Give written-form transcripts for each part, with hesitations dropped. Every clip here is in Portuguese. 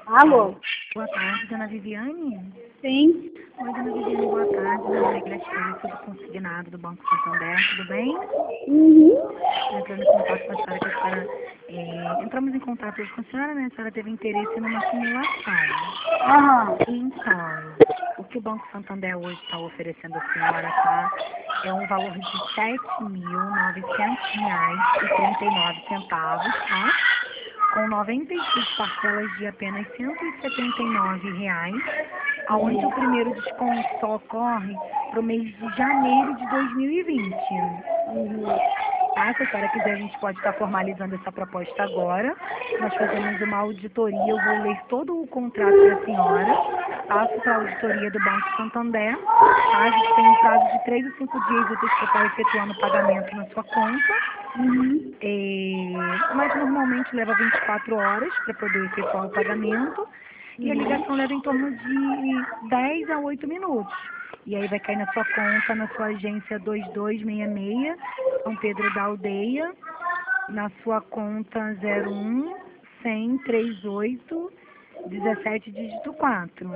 Alô? Boa tarde, dona Viviane. Sim. Oi, dona Viviane, boa tarde. Meu nome é Graciela, sou do consignado do Banco Santander, tudo bem? Uhum. Entrando em contato com a senhora, que a senhora, entramos em contato hoje com a senhora, né? A senhora teve interesse numa simulação. Aham. Então, o que o Banco Santander hoje está oferecendo à senhora, tá? É um valor de R$ 7.900,39, tá? Com 96 parcelas de apenas R$ 179, aonde o primeiro desconto só ocorre para o mês de janeiro de 2020. Tá? Se a senhora quiser, a gente pode estar formalizando essa proposta agora. Nós fazemos uma auditoria, eu vou ler todo o contrato para a senhora, passo para a auditoria do Banco Santander. Tá? A gente tem um prazo de 3 a 5 dias úteis para estar efetuando o pagamento na sua conta. Mas normalmente leva 24 horas para poder efetuar o pagamento. E a ligação leva em torno de 10 a 8 minutos. E aí vai cair na sua conta, na sua agência 2266, São Pedro da Aldeia, na sua conta 01 100 38 17 dígito 4.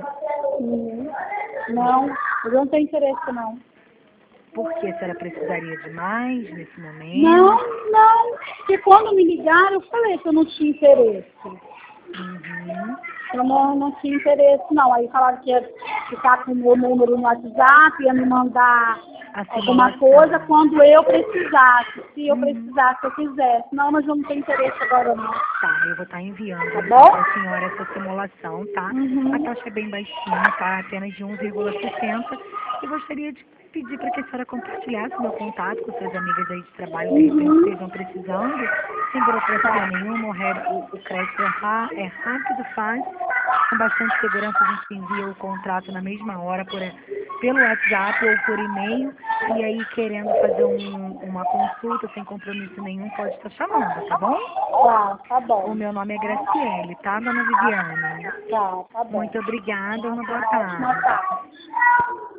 Não, eu não tenho interesse, não. Por que a senhora precisaria de mais nesse momento? Não. Porque quando me ligaram, eu falei que eu não tinha interesse. Uhum. Eu não tinha interesse, não. Aí falaram que ia ficar com o meu número no WhatsApp, ia me mandar alguma coisa quando eu precisasse. Se eu precisasse, eu quisesse. Não, mas eu não tenho interesse agora, não. Tá, eu vou estar enviando Tá bom? para a senhora essa simulação, tá? A taxa é bem baixinha, tá? Apenas de 1,60. E gostaria de pedir para que a senhora compartilhasse meu contato com suas amigas aí de trabalho, de repente estejam precisando, sem burocracia nenhuma, o crédito é rápido, fácil, com bastante segurança. A gente envia o contrato na mesma hora pelo WhatsApp ou por e-mail, e aí querendo fazer uma consulta sem compromisso nenhum, pode estar chamando, tá bom? Tá bom. O meu nome é Graciele, tá, dona Viviane? Tá bom. Muito obrigada, uma boa Ótima tarde. tarde.